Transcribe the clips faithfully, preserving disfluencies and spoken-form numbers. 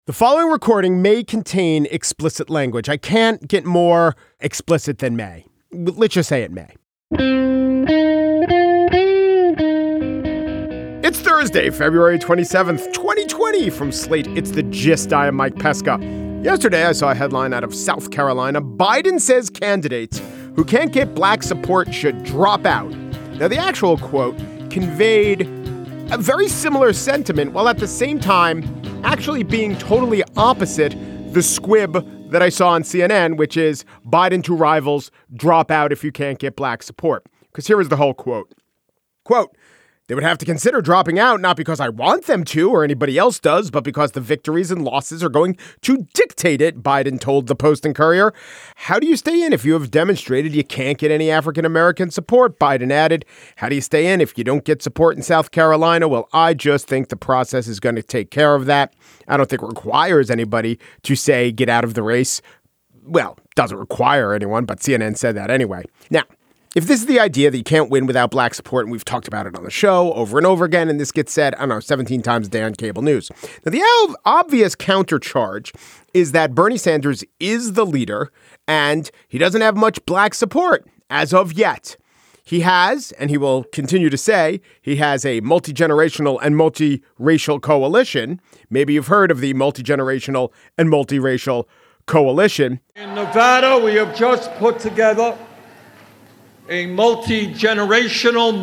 The following recording may contain explicit language. I can't get more explicit than may. Let's just say it may. It's Thursday, February twenty-seventh, twenty twenty. From Slate, it's The Gist. I am Mike Pesca. Yesterday, I saw a headline out of South Carolina. Biden says candidates who can't get black support should drop out. Now, the actual quote conveyed a very similar sentiment, while at the same time actually being totally opposite the squib that I saw on C N N, which is Biden to rivals, drop out if you can't get black support. Because here is the whole quote. Quote, they would have to consider dropping out, not because I want them to or anybody else does, but because the victories and losses are going to dictate it, Biden told the Post and Courier. How do you stay in if you have demonstrated you can't get any African-American support? Biden added. How do you stay in if you don't get support in South Carolina? Well, I just think the process is going to take care of that. I don't think it requires anybody to say get out of the race. Well, doesn't require anyone, but C N N said that anyway. Now, if this is the idea that you can't win without black support, and we've talked about it on the show over and over again, and this gets said, I don't know, seventeen times a day on cable news. Now, the obvious countercharge is that Bernie Sanders is the leader, and he doesn't have much black support as of yet. He has, and he will continue to say, he has a multi-generational and multi-racial coalition. Maybe you've heard of the multi-generational and multi-racial coalition. In Nevada, we have just put together a multi-generational,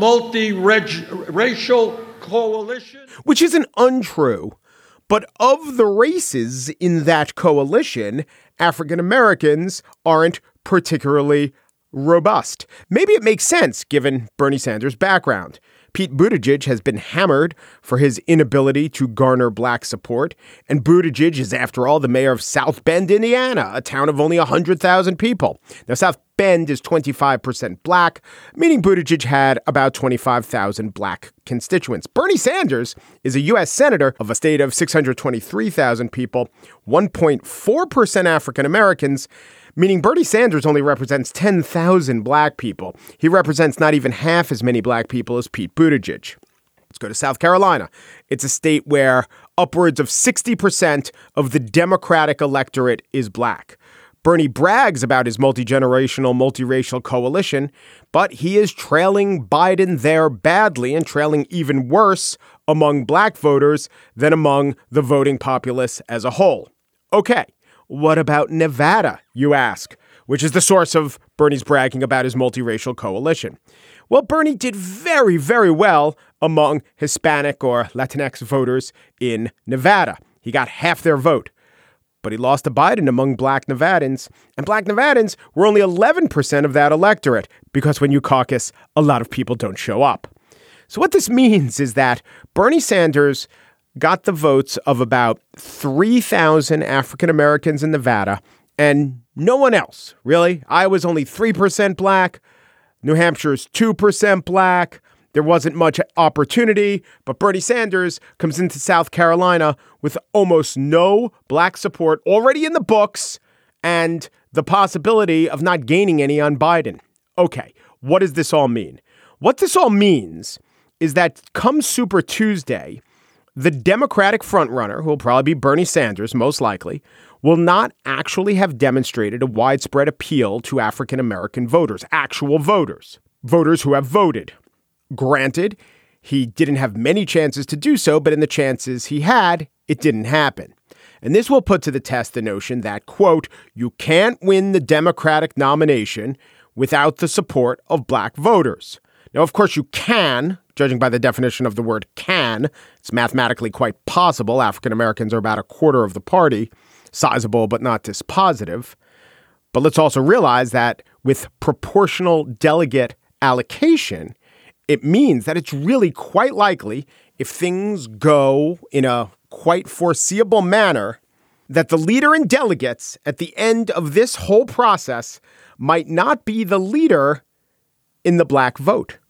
multi-racial coalition. Which isn't untrue, but of the races in that coalition, African Americans aren't particularly robust. Maybe it makes sense given Bernie Sanders' background. Pete Buttigieg has been hammered for his inability to garner black support, and Buttigieg is, after all, the mayor of South Bend, Indiana, a town of only one hundred thousand people. Now, South Bend is twenty-five percent black, meaning Buttigieg had about twenty-five thousand black constituents. Bernie Sanders is a U S senator of a state of six hundred twenty-three thousand people, one point four percent African Americans, meaning Bernie Sanders only represents ten thousand black people. He represents not even half as many black people as Pete Buttigieg. Let's go to South Carolina. It's a state where upwards of sixty percent of the Democratic electorate is black. Bernie brags about his multi-generational, multiracial coalition, but he is trailing Biden there badly and trailing even worse among black voters than among the voting populace as a whole. Okay. What about Nevada, you ask, which is the source of Bernie's bragging about his multiracial coalition? Well, Bernie did very, very well among Hispanic or Latinx voters in Nevada. He got half their vote, but he lost to Biden among black Nevadans, and black Nevadans were only eleven percent of that electorate because when you caucus, a lot of people don't show up. So what this means is that Bernie Sanders got the votes of about three thousand African Americans in Nevada and no one else, really. Iowa's only three percent black. New Hampshire's two percent black. There wasn't much opportunity, but Bernie Sanders comes into South Carolina with almost no black support already in the books and the possibility of not gaining any on Biden. Okay, what does this all mean? What this all means is that come Super Tuesday, the Democratic frontrunner, who will probably be Bernie Sanders, most likely, will not actually have demonstrated a widespread appeal to African-American voters, actual voters, voters who have voted. Granted, he didn't have many chances to do so, but in the chances he had, it didn't happen. And this will put to the test the notion that, quote, you can't win the Democratic nomination without the support of black voters. Now, of course, you can. Judging by the definition of the word can, it's mathematically quite possible. African Americans are about a quarter of the party, sizable but not dispositive. But let's also realize that with proportional delegate allocation, it means that it's really quite likely, if things go in a quite foreseeable manner, that the leader in delegates at the end of this whole process might not be the leader in the black vote.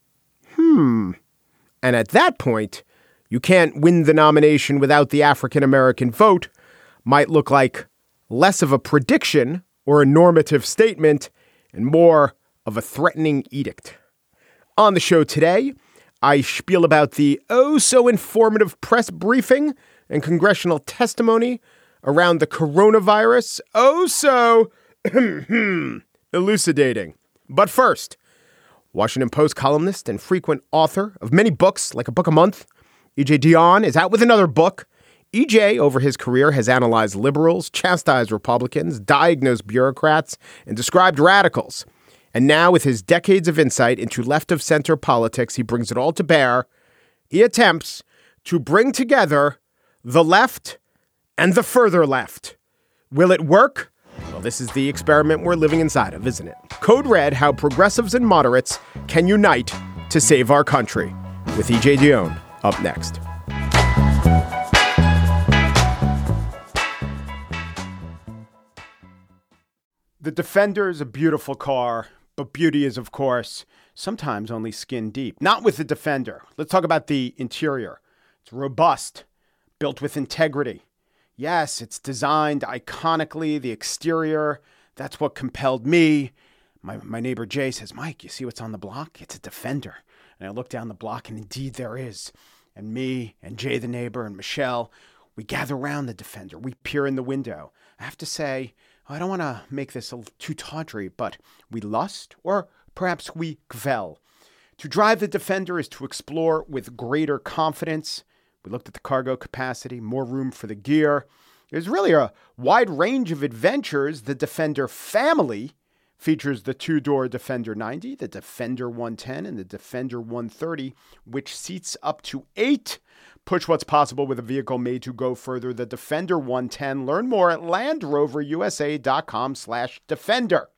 Hmm. And at that point, you can't win the nomination without the African-American vote might look like less of a prediction or a normative statement and more of a threatening edict. On the show today, I spiel about the oh-so-informative press briefing and congressional testimony around the coronavirus, oh so elucidating. But first, Washington Post columnist and frequent author of many books, like a book a month, E J Dionne is out with another book. E J, over his career, has analyzed liberals, chastised Republicans, diagnosed bureaucrats, and described radicals. And now, with his decades of insight into left-of-center politics, he brings it all to bear. He attempts to bring together the left and the further left. Will it work? Well, this is the experiment we're living inside of, isn't it? Code Red, How Progressives and Moderates Can Unite to Save Our Country, with E J Dionne up next. The Defender is a beautiful car, but beauty is, of course, sometimes only skin deep. Not with the Defender. Let's talk about the interior. It's robust, built with integrity. Yes, it's designed iconically. The exterior, that's what compelled me. My, my neighbor Jay says, Mike, you see what's on the block? It's a Defender. And I look down the block, and indeed there is. And me and Jay, the neighbor, and Michelle, we gather around the Defender. We peer in the window. I have to say, I don't want to make this a too tawdry, but we lust, or perhaps we gvel. To drive the Defender is to explore with greater confidence. We looked at the cargo capacity, more room for the gear. There's really a wide range of adventures. The Defender family features the two-door Defender ninety, the Defender one ten, and the Defender one thirty, which seats up to eight. Push what's possible with a vehicle made to go further. The Defender one ten. Learn more at LandRoverUSA.com slash Defender.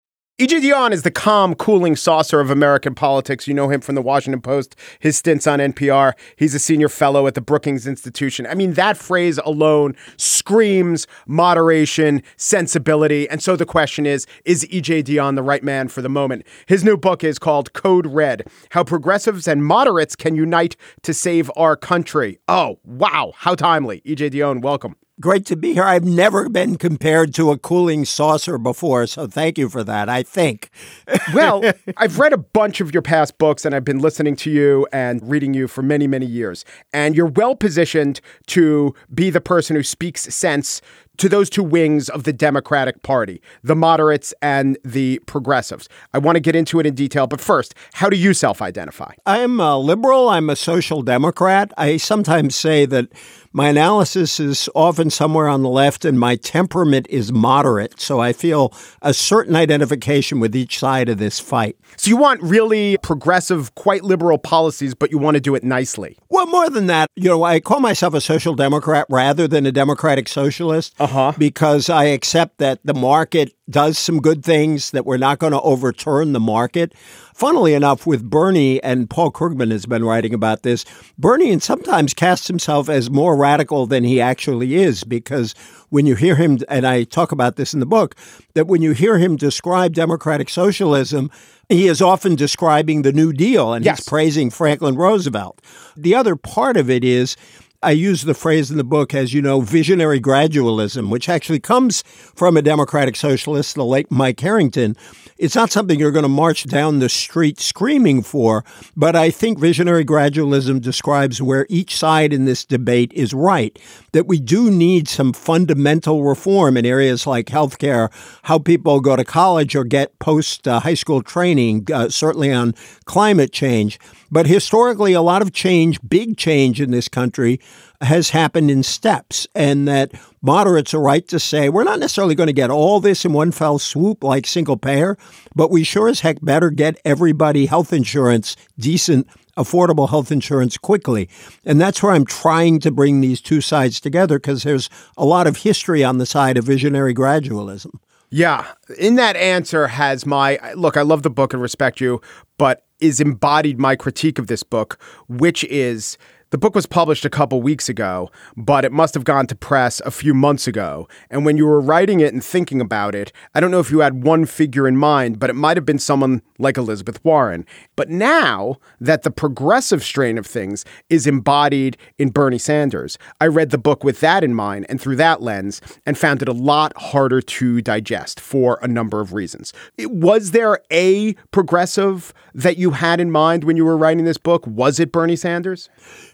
E J Dionne is the calm, cooling saucer of American politics. You know him from the Washington Post, his stints on N P R. He's a senior fellow at the Brookings Institution. I mean, that phrase alone screams moderation, sensibility. And so the question is, is E J Dionne the right man for the moment? His new book is called Code Red, How Progressives and Moderates Can Unite to Save Our Country. Oh, wow. How timely. E J Dionne, welcome. Great to be here. I've never been compared to a cooling saucer before, so thank you for that, I think. Well, I've read a bunch of your past books, and I've been listening to you and reading you for many, many years. And you're well positioned to be the person who speaks sense to those two wings of the Democratic Party, the moderates and the progressives. I want to get into it in detail, but first, how do you self-identify? I'm a liberal. I'm a social democrat. I sometimes say that my analysis is often somewhere on the left and my temperament is moderate. So I feel a certain identification with each side of this fight. So you want really progressive, quite liberal policies, but you want to do it nicely. Well, more than that, you know, I call myself a social democrat rather than a democratic socialist uh-huh. because I accept that the market does some good things, that we're not going to overturn the market. Funnily enough, with Bernie, and Paul Krugman has been writing about this, Bernie sometimes casts himself as more radical than he actually is, because when you hear him, and I talk about this in the book, that when you hear him describe democratic socialism, he is often describing the New Deal, and yes. he's praising Franklin Roosevelt. The other part of it is, I use the phrase in the book, as you know, visionary gradualism, which actually comes from a democratic socialist, the late Mike Harrington. It's not something you're going to march down the street screaming for, but I think visionary gradualism describes where each side in this debate is right, that we do need some fundamental reform in areas like healthcare, how people go to college or get post-high school training, uh, certainly on climate change. But historically, a lot of change, big change in this country, has happened in steps, and that moderates are right to say we're not necessarily going to get all this in one fell swoop like single payer, but we sure as heck better get everybody health insurance, decent, affordable health insurance quickly. And that's where I'm trying to bring these two sides together, because there's a lot of history on the side of visionary gradualism. Yeah. In that answer has my, look, I love the book and respect you, but is embodied my critique of this book, which is the book was published a couple weeks ago, but it must have gone to press a few months ago. And when you were writing it and thinking about it, I don't know if you had one figure in mind, but it might have been someone like Elizabeth Warren. But now that the progressive strain of things is embodied in Bernie Sanders, I read the book with that in mind and through that lens and found it a lot harder to digest for a number of reasons. Was there a progressive that you had in mind when you were writing this book? Was it Bernie Sanders?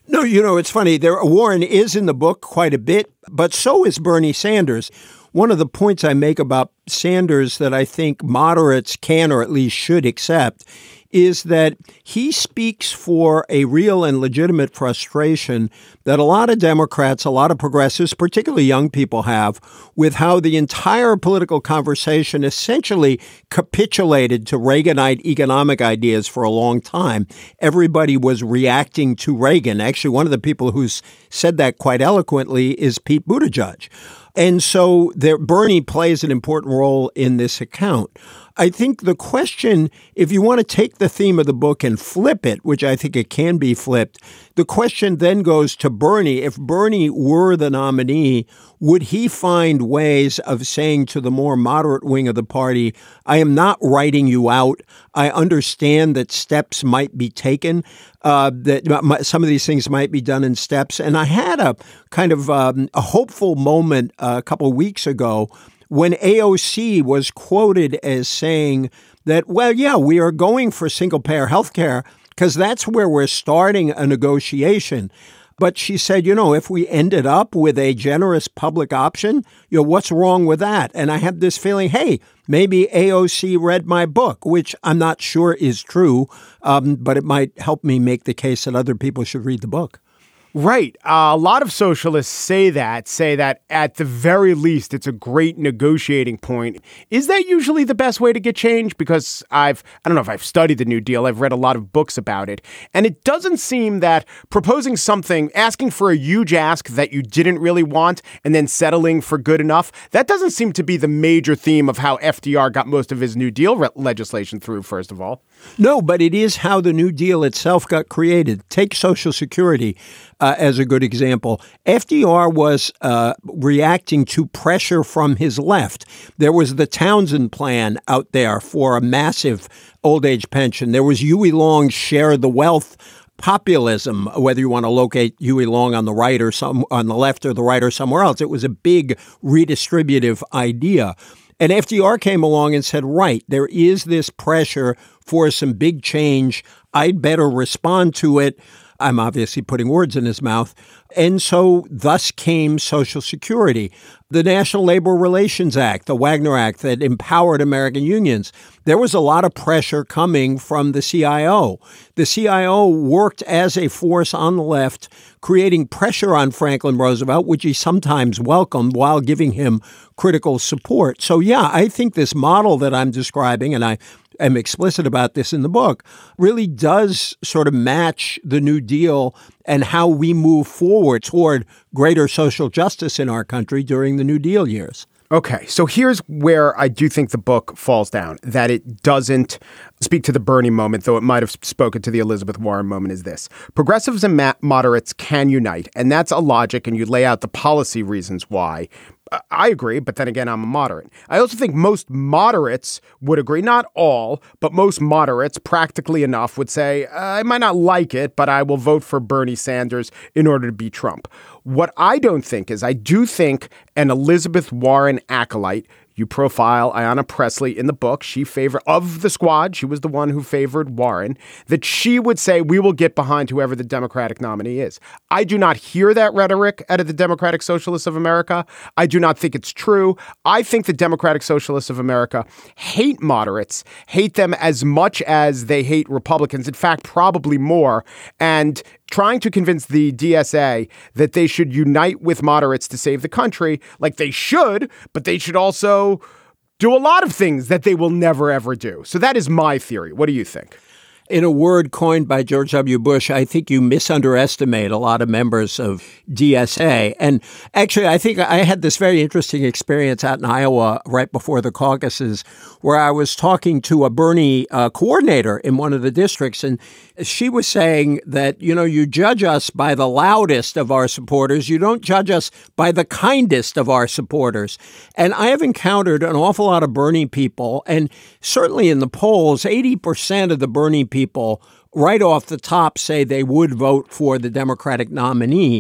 No, you know, it's funny. There, Warren is in the book quite a bit, but so is Bernie Sanders. One of the points I make about Sanders that I think moderates can or at least should accept is that he speaks for a real and legitimate frustration that a lot of Democrats, a lot of progressives, particularly young people, have with how the entire political conversation essentially capitulated to Reaganite economic ideas for a long time. Everybody was reacting to Reagan. Actually, one of the people who's said that quite eloquently is Pete Buttigieg. And so there, Bernie plays an important role in this account. I think the question, if you want to take the theme of the book and flip it, which I think it can be flipped, the question then goes to Bernie. If Bernie were the nominee, would he find ways of saying to the more moderate wing of the party, I am not writing you out. I understand that steps might be taken, uh, that some of these things might be done in steps. And I had a kind of um, a hopeful moment uh, a couple of weeks ago when A O C was quoted as saying that, well, yeah, we are going for single-payer health care because that's where we're starting a negotiation. But she said, you know, if we ended up with a generous public option, you know, what's wrong with that? And I had this feeling, hey, maybe A O C read my book, which I'm not sure is true, um, but it might help me make the case that other people should read the book. Right. Uh, a lot of socialists say that, say that at the very least, it's a great negotiating point. Is that usually the best way to get change? Because I've, I don't know if I've studied the New Deal. I've read a lot of books about it. And it doesn't seem that proposing something, asking for a huge ask that you didn't really want and then settling for good enough, that doesn't seem to be the major theme of how F D R got most of his New Deal re- legislation through, first of all. No, but it is how the New Deal itself got created. Take Social Security uh, as a good example. F D R was uh, reacting to pressure from his left. There was the Townsend plan out there for a massive old age pension. There was Huey Long's share the wealth populism, whether you want to locate Huey Long on the right or some on the left or the right or somewhere else. It was a big redistributive idea. And F D R came along and said, right, there is this pressure for some big change. I'd better respond to it. I'm obviously putting words in his mouth. And so thus came Social Security, the National Labor Relations Act, the Wagner Act that empowered American unions. There was a lot of pressure coming from the C I O. The C I O worked as a force on the left, creating pressure on Franklin Roosevelt, which he sometimes welcomed while giving him critical support. So, yeah, I think this model that I'm describing, and I am explicit about this in the book, really does sort of match the New Deal and how we move forward toward greater social justice in our country during the New Deal years. Okay, so here's where I do think the book falls down, that it doesn't speak to the Bernie moment, though it might have spoken to the Elizabeth Warren moment, is this. Progressives and ma- moderates can unite, and that's a logic, and you lay out the policy reasons why. I agree, but then again, I'm a moderate. I also think most moderates would agree, not all, but most moderates, practically enough, would say, I might not like it, but I will vote for Bernie Sanders in order to beat Trump. What I don't think is, I do think an Elizabeth Warren acolyte, you profile Ayanna Pressley in the book, she favored, of the squad, she was the one who favored Warren, that she would say, we will get behind whoever the Democratic nominee is. I do not hear that rhetoric out of the Democratic Socialists of America. I do not think it's true. I think the Democratic Socialists of America hate moderates, hate them as much as they hate Republicans. In fact, probably more. And trying to convince the D S A that they should unite with moderates to save the country, like they should, but they should also do a lot of things that they will never, ever do. So that is my theory. What do you think? In a word coined by George W. Bush, I think you misunderestimate a lot of members of D S A. And actually, I think I had this very interesting experience out in Iowa right before the caucuses where I was talking to a Bernie uh, coordinator in one of the districts. And she was saying that, you know, you judge us by the loudest of our supporters. You don't judge us by the kindest of our supporters. And I have encountered an awful lot of Bernie people, and certainly in the polls, eighty percent of the Bernie people right off the top say they would vote for the Democratic nominee.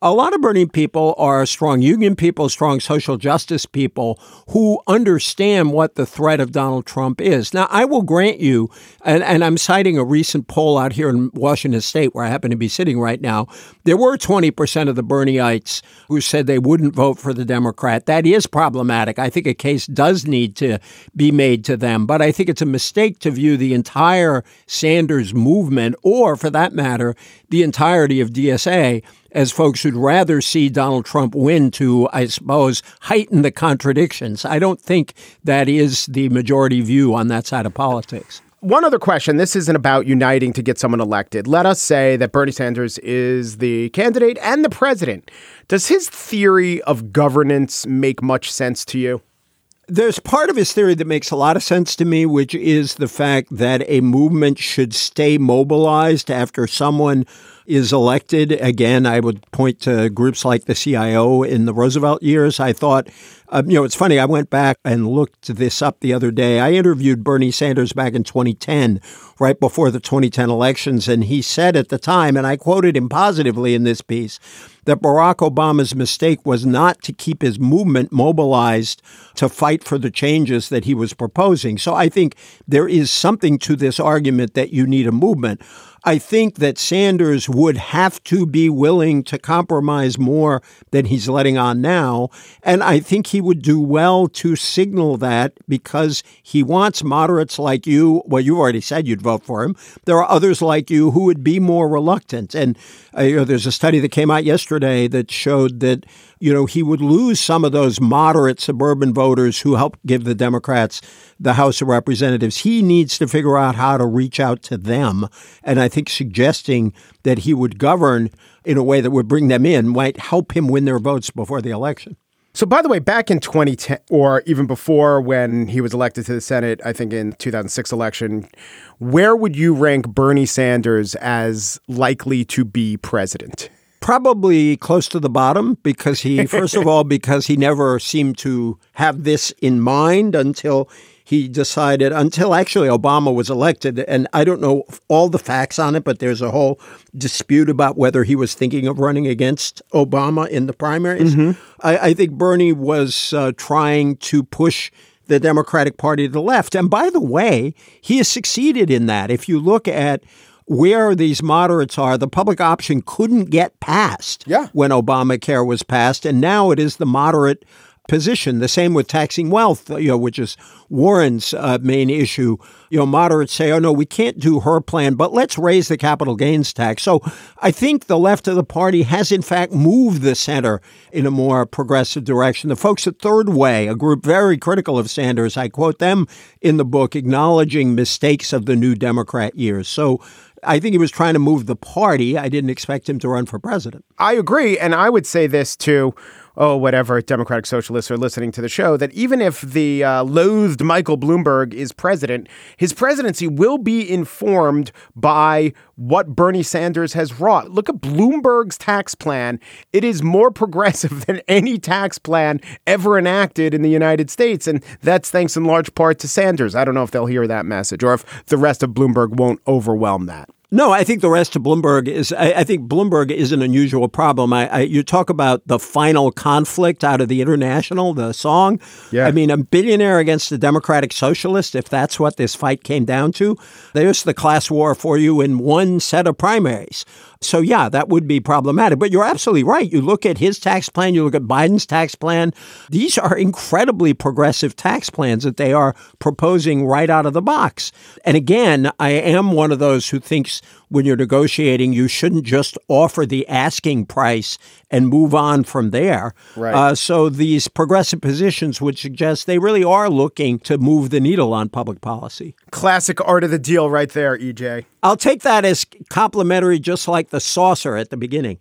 A lot of Bernie people are strong union people, strong social justice people who understand what the threat of Donald Trump is. Now, I will grant you, and, and I'm citing a recent poll out here in Washington State where I happen to be sitting right now, there were twenty percent of the Bernieites who said they wouldn't vote for the Democrat. That is problematic. I think a case does need to be made to them, but I think it's a mistake to view the entire Sanders movement, or for that matter, the entirety of D S A, as folks who'd rather see Donald Trump win to, I suppose, heighten the contradictions. I don't think that is the majority view on that side of politics. One other question. This isn't about uniting to get someone elected. Let us say that Bernie Sanders is the candidate and the president. Does his theory of governance make much sense to you? There's part of his theory that makes a lot of sense to me, which is the fact that a movement should stay mobilized after someone is elected. Again, I would point to groups like the C I O in the Roosevelt years. I thought, um, you know, it's funny. I went back and looked this up the other day. I interviewed Bernie Sanders back in twenty ten, right before the twenty ten elections. And he said at the time, and I quoted him positively in this piece, that Barack Obama's mistake was not to keep his movement mobilized to fight for the changes that he was proposing. So I think there is something to this argument that you need a movement. I think that Sanders would have to be willing to compromise more than he's letting on now. And I think he would do well to signal that, because he wants moderates like you. Well, you've already said you'd vote for him. There are others like you who would be more reluctant. And uh, you know, there's a study that came out yesterday that showed that, you know, he would lose some of those moderate suburban voters who helped give the Democrats the House of Representatives. He needs to figure out how to reach out to them. And I think suggesting that he would govern in a way that would bring them in might help him win their votes before the election. So, by the way, back in twenty ten, or even before when he was elected to the Senate, I think in two thousand six election, where would you rank Bernie Sanders as likely to be president? Probably close to the bottom, because he, first of all, because he never seemed to have this in mind until he decided, until actually Obama was elected. And I don't know all the facts on it, but there's a whole dispute about whether he was thinking of running against Obama in the primaries. Mm-hmm. I, I think Bernie was uh, trying to push the Democratic Party to the left. And by the way, he has succeeded in that. If you look at where these moderates are, the public option couldn't get passed yeah. when Obamacare was passed. And now it is the moderate position. The same with taxing wealth, you know, which is Warren's uh, main issue. You know, moderates say, oh, no, we can't do her plan, but let's raise the capital gains tax. So I think the left of the party has, in fact, moved the center in a more progressive direction. The folks at Third Way, a group very critical of Sanders, I quote them in the book, acknowledging mistakes of the New Democrat years. So I think he was trying to move the party. I didn't expect him to run for president. I agree. And I would say this too. Oh, whatever Democratic socialists are listening to the show, that even if the uh, loathed Michael Bloomberg is president, his presidency will be informed by what Bernie Sanders has wrought. Look at Bloomberg's tax plan. It is more progressive than any tax plan ever enacted in the United States. And that's thanks in large part to Sanders. I don't know if they'll hear that message or if the rest of Bloomberg won't overwhelm that. No, I think the rest of Bloomberg is, I, I think Bloomberg is an unusual problem. I, I, you talk about the final conflict out of the International, the song. Yeah. I mean, a billionaire against a Democratic Socialist, if that's what this fight came down to, there's the class war for you in one set of primaries. So, yeah, that would be problematic. But you're absolutely right. You look at his tax plan, you look at Biden's tax plan. These are incredibly progressive tax plans that they are proposing right out of the box. And again, I am one of those who thinks when you're negotiating, you shouldn't just offer the asking price and move on from there. Right. Uh, so these progressive positions would suggest they really are looking to move the needle on public policy. Classic art of the deal right there, E J. I'll take that as complimentary, just like the saucer at the beginning.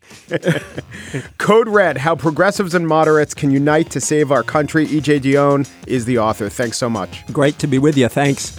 Code Red, How Progressives and Moderates Can Unite to Save Our Country. E J Dionne is the author. Thanks so much. Great to be with you. Thanks.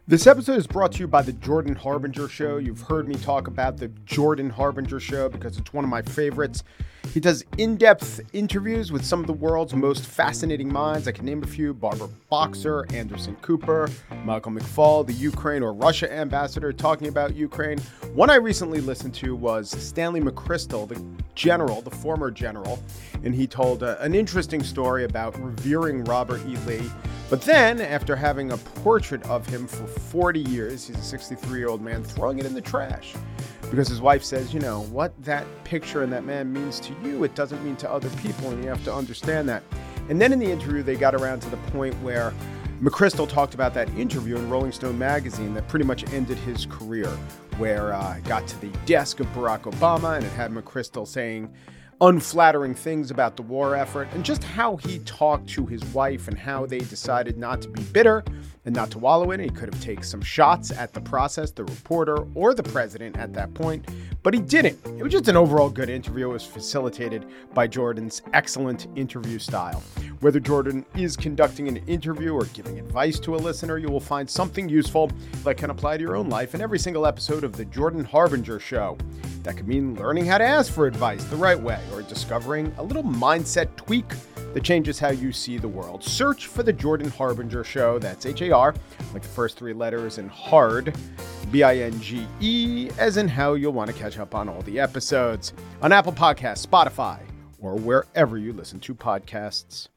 This episode is brought to you by the Jordan Harbinger Show. You've heard me talk about the Jordan Harbinger Show because it's one of my favorites. He does in-depth interviews with some of the world's most fascinating minds. I can name a few: Barbara Boxer, Anderson Cooper, Michael McFaul, the Ukraine or Russia ambassador talking about Ukraine. One I recently listened to was Stanley McChrystal, the general, the former general, and he told uh, an interesting story about revering Robert E. Lee. But then, after having a portrait of him for forty years, he's a sixty-three-year-old man, throwing it in the trash. Because his wife says, you know, what that picture and that man means to you, it doesn't mean to other people, and you have to understand that. And then in the interview, they got around to the point where McChrystal talked about that interview in Rolling Stone magazine that pretty much ended his career, where uh, it got to the desk of Barack Obama, and it had McChrystal saying unflattering things about the war effort, and just how he talked to his wife and how they decided not to be bitter and not to wallow in it. He could have taken some shots at the process, the reporter, or the president at that point, but he didn't. It was just an overall good interview. It was facilitated by Jordan's excellent interview style. Whether Jordan is conducting an interview or giving advice to a listener, you will find something useful that can apply to your own life in every single episode of the Jordan Harbinger Show. That could mean learning how to ask for advice the right way, or discovering a little mindset tweak that changes how you see the world. Search for the Jordan Harbinger Show. That's H A R, like the first three letters, and hard, B I N G E, as in how you'll want to catch up on all the episodes on Apple Podcasts, Spotify, or wherever you listen to podcasts.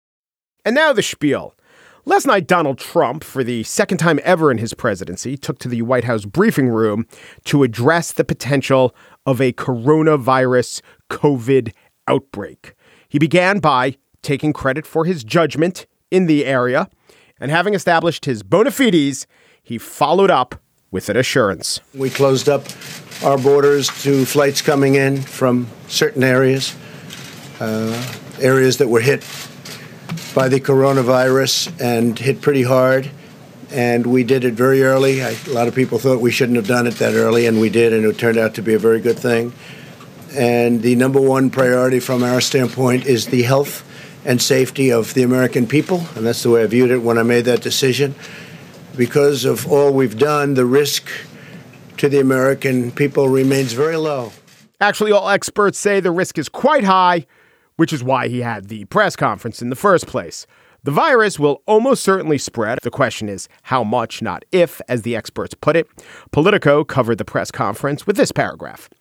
And now the spiel. Last night, Donald Trump, for the second time ever in his presidency, took to the White House briefing room to address the potential of a coronavirus COVID outbreak. He began by taking credit for his judgment in the area, and having established his bona fides, he followed up with an assurance. We closed up our borders to flights coming in from certain areas, uh, areas that were hit by the coronavirus and hit pretty hard. And we did it very early. I, a lot of people thought we shouldn't have done it that early, and we did, and it turned out to be a very good thing. And the number one priority from our standpoint is the health and safety of the American people, and that's the way I viewed it when I made that decision. Because of all we've done, the risk to the American people remains very low. Actually, all experts say the risk is quite high, which is why he had the press conference in the first place. The virus will almost certainly spread. The question is how much, not if, as the experts put it. Politico covered the press conference with this paragraph.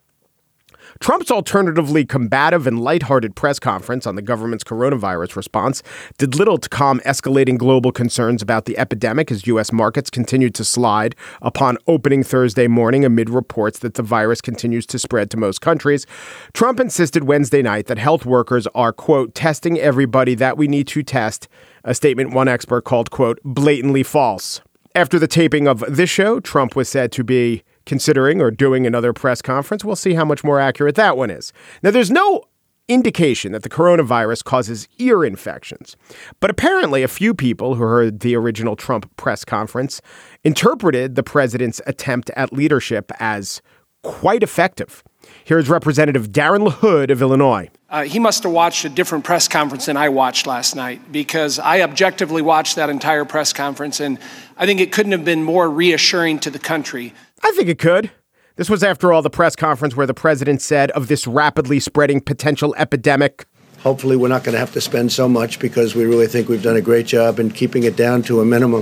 Trump's alternatively combative and lighthearted press conference on the government's coronavirus response did little to calm escalating global concerns about the epidemic as U S markets continued to slide upon opening Thursday morning amid reports that the virus continues to spread to most countries. Trump insisted Wednesday night that health workers are, quote, testing everybody that we need to test, a statement one expert called, quote, blatantly false. After the taping of this show, Trump was said to be considering or doing another press conference. We'll see how much more accurate that one is. Now, there's no indication that the coronavirus causes ear infections, but apparently a few people who heard the original Trump press conference interpreted the president's attempt at leadership as quite effective. Here's Representative Darren LaHood of Illinois. Uh, he must have watched a different press conference than I watched last night, because I objectively watched that entire press conference, and I think it couldn't have been more reassuring to the country. I think it could. This was, after all, the press conference where the president said of this rapidly spreading potential epidemic. Hopefully we're not going to have to spend so much, because we really think we've done a great job in keeping it down to a minimum.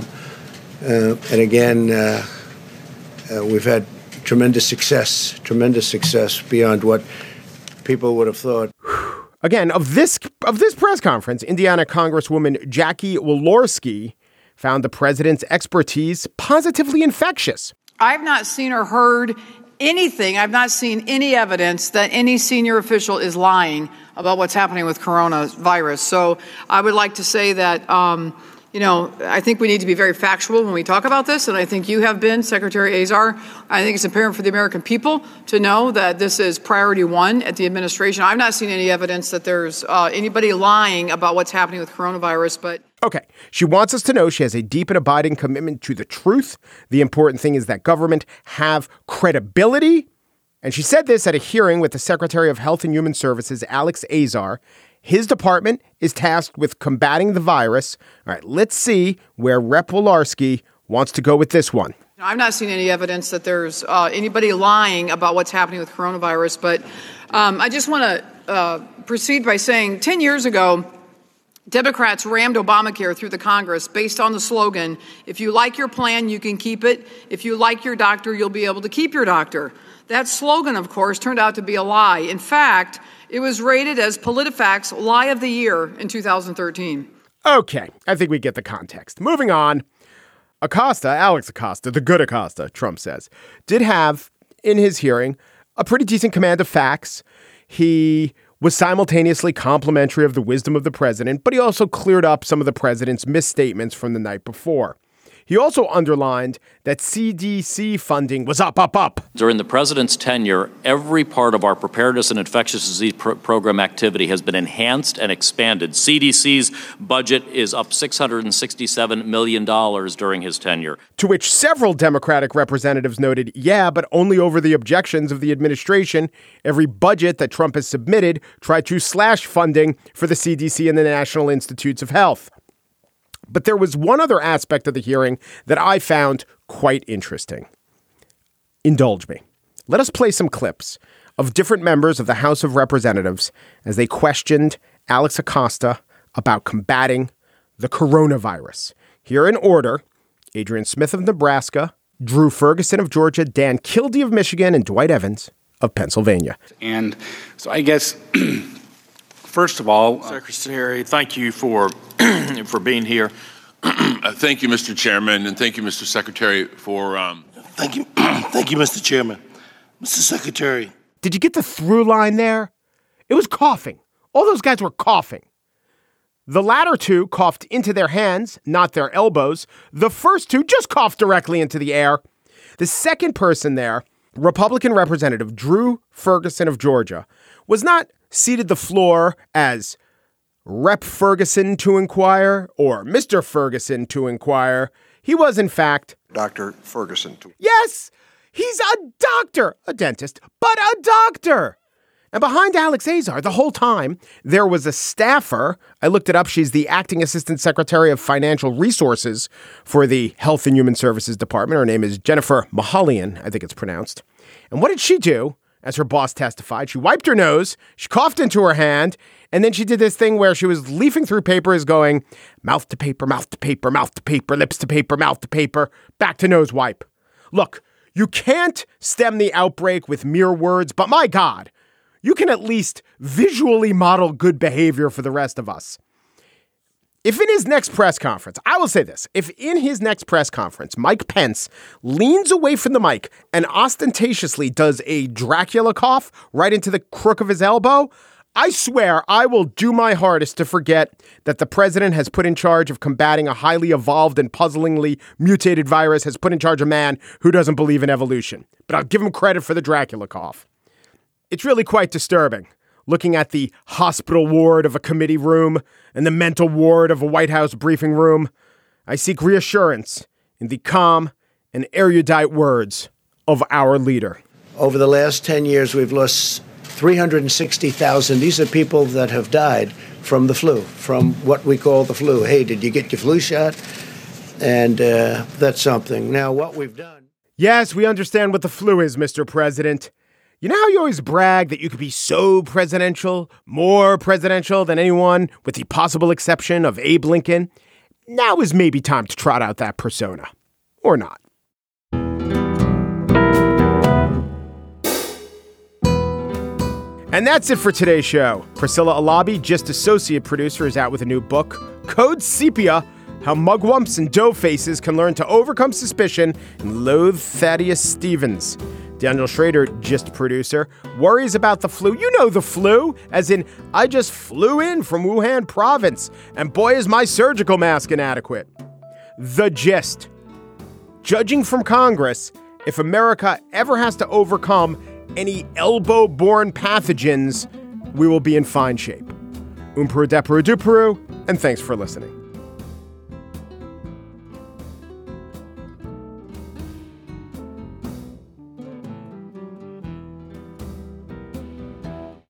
Uh, and again, uh, uh, we've had tremendous success, tremendous success beyond what people would have thought. Again, of this of this press conference, Indiana Congresswoman Jackie Walorski found the president's expertise positively infectious. I've not seen or heard anything. I've not seen any evidence that any senior official is lying about what's happening with coronavirus. So I would like to say that, um, you know, I think we need to be very factual when we talk about this. And I think you have been, Secretary Azar. I think it's imperative for the American people to know that this is priority one at the administration. I've not seen any evidence that there's uh, anybody lying about what's happening with coronavirus, but Okay, she wants us to know she has a deep and abiding commitment to the truth. The important thing is that government have credibility. And she said this at a hearing with the Secretary of Health and Human Services, Alex Azar. His department is tasked with combating the virus. All right, let's see where Rep Walorski wants to go with this one. I've not seen any evidence that there's uh, anybody lying about what's happening with coronavirus, but um, I just want to uh, proceed by saying ten years ago, Democrats rammed Obamacare through the Congress based on the slogan, if you like your plan, you can keep it. If you like your doctor, you'll be able to keep your doctor. That slogan, of course, turned out to be a lie. In fact, it was rated as PolitiFact's Lie of the Year in two thousand thirteen. Okay, I think we get the context. Moving on. Acosta, Alex Acosta, the good Acosta, Trump says, did have, in his hearing, a pretty decent command of facts. He was simultaneously complimentary of the wisdom of the president, but he also cleared up some of the president's misstatements from the night before. He also underlined that C D C funding was up, up, up. During the president's tenure, every part of our preparedness and infectious disease pro- program activity has been enhanced and expanded. C D C's budget is up six hundred sixty-seven million dollars during his tenure. To which several Democratic representatives noted, yeah, but only over the objections of the administration. Every budget that Trump has submitted tried to slash funding for the C D C and the National Institutes of Health. But there was one other aspect of the hearing that I found quite interesting. Indulge me. Let us play some clips of different members of the House of Representatives as they questioned Alex Acosta about combating the coronavirus. Here in order, Adrian Smith of Nebraska, Drew Ferguson of Georgia, Dan Kildee of Michigan, and Dwight Evans of Pennsylvania. And so I guess, first of all, Secretary, thank you for for being here. uh, thank you, Mister Chairman, and thank you, Mister Secretary, for... Um... Thank you. Thank you, Mister Chairman. Mister Secretary. Did you get the through line there? It was coughing. All those guys were coughing. The latter two coughed into their hands, not their elbows. The first two just coughed directly into the air. The second person there, Republican Representative Drew Ferguson of Georgia, was not seated the floor as Rep Ferguson to inquire or Mister Ferguson to inquire. He was, in fact, Doctor Ferguson. To- yes, he's a doctor, a dentist, but a doctor. And behind Alex Azar the whole time, there was a staffer. I looked it up. She's the acting assistant secretary of financial resources for the Health and Human Services Department. Her name is Jennifer Mahalian, I think it's pronounced. And what did she do? As her boss testified, she wiped her nose, she coughed into her hand, and then she did this thing where she was leafing through papers going mouth to paper, mouth to paper, mouth to paper, lips to paper, mouth to paper, back to nose wipe. Look, you can't stem the outbreak with mere words, but my God, you can at least visually model good behavior for the rest of us. If in his next press conference, I will say this, if in his next press conference, Mike Pence leans away from the mic and ostentatiously does a Dracula cough right into the crook of his elbow, I swear I will do my hardest to forget that the president has put in charge of combating a highly evolved and puzzlingly mutated virus, has put in charge a man who doesn't believe in evolution. But I'll give him credit for the Dracula cough. It's really quite disturbing. Looking at the hospital ward of a committee room and the mental ward of a White House briefing room, I seek reassurance in the calm and erudite words of our leader. Over the last ten years, we've lost three hundred sixty thousand. These are people that have died from the flu, from what we call the flu. Hey, did you get your flu shot? And uh, that's something. Now, what we've done. Yes, we understand what the flu is, Mister President. You know how you always brag that you could be so presidential, more presidential than anyone, with the possible exception of Abe Lincoln? Now is maybe time to trot out that persona. Or not. And that's it for today's show. Priscilla Alabi, just associate producer, is out with a new book, Code Sepia, How Mugwumps and Dough Faces Can Learn to Overcome Suspicion and Loathe Thaddeus Stevens. Daniel Schrader, just producer, worries about the flu. You know the flu, as in, I just flew in from Wuhan province, and boy is my surgical mask inadequate. The gist. Judging from Congress, if America ever has to overcome any elbow-borne pathogens, we will be in fine shape. Umperu Deperu Duperu, and thanks for listening.